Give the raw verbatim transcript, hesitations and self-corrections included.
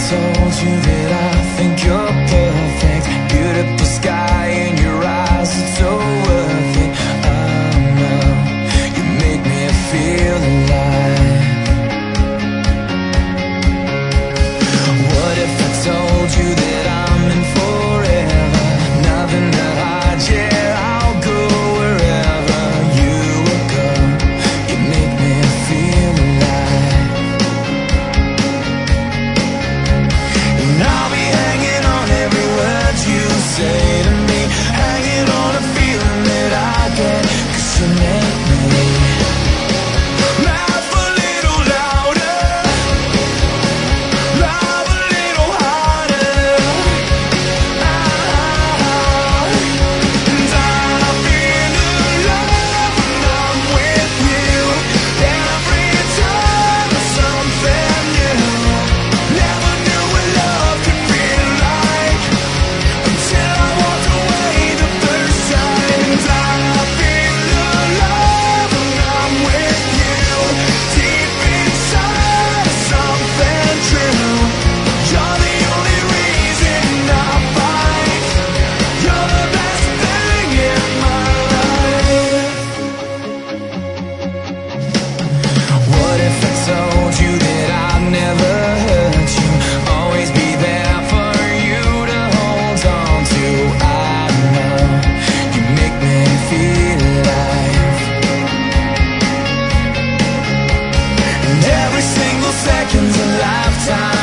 told you that I think you're perfect, beautiful sky in your eyes, it's so worth it. Oh no, you make me feel alive. What if I told you that I'm in forever, nothing to hide, yeah, I'll go wherever you will go. You make me feel alive. And I'll be hanging on every word you say to me, hanging on a feeling that I get, 'cause you make me laugh a little louder, love a little harder. Ah, and I feel alive when I'm with you. Every time it's something new. Never knew what love could feel like until I walked away the first time. And I feel alive when I'm with you. Deep inside is something true. You're the only reason I fight. You're the best thing in my life. What if I told you that I'd never hurt you, always be there for you to hold on to? I know you make me feel alive. And every single second's a lifetime.